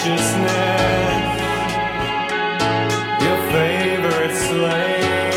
righteousness, your favorite slave.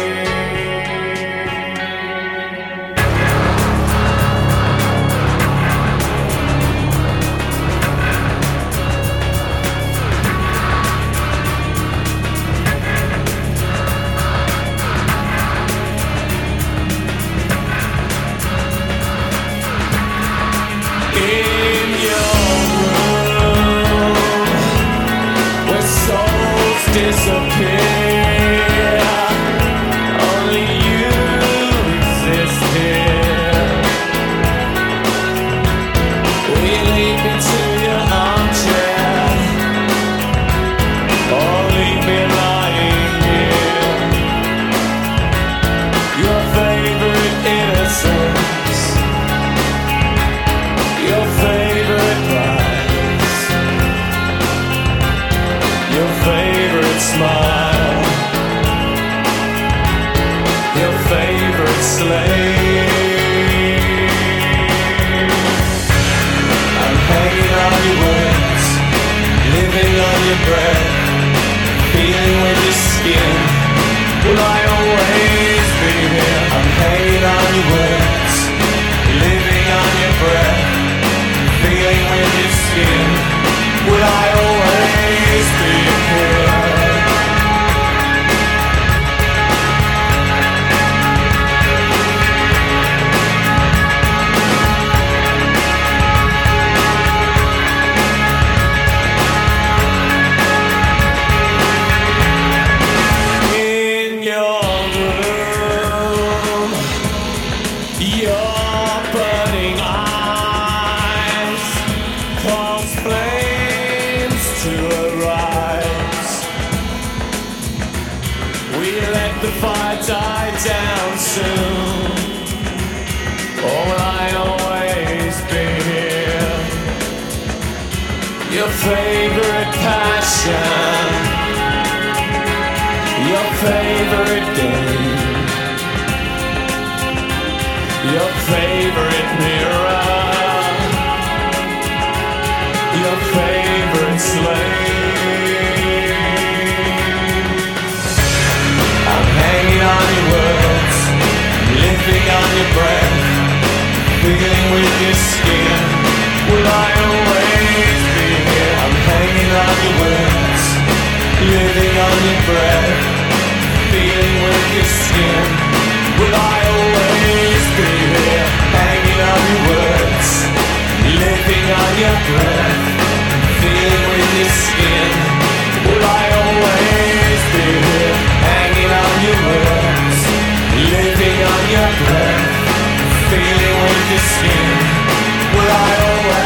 In your room, where souls disappear, only you exist here. Will you lead me to your armchair, or leave me lying here? Your favorite innocence, your favorite prize, your favorite smile, your favorite slave. I'm hanging on your words, living on your breath, feeling with your skin. Will I always be here? I'm hanging on your words, living on your breath, feeling with your skin. Will I always be here? In your room, your burning eyes cause flames to arise. We let the fire die down soon, or will I always be here? Your favorite passion, your favorite game, your favorite mirror, your favorite slave. I'm hanging on your words, living on your breath, feeling with your skin. Will I always be here? I'm hanging on your words, living on your breath, feeling with your skin. Will I always be here? Hanging on your words, living on your breath, feeling with your skin. Will I always be here? Hanging on your words, living on your breath, feeling with your skin. Will I always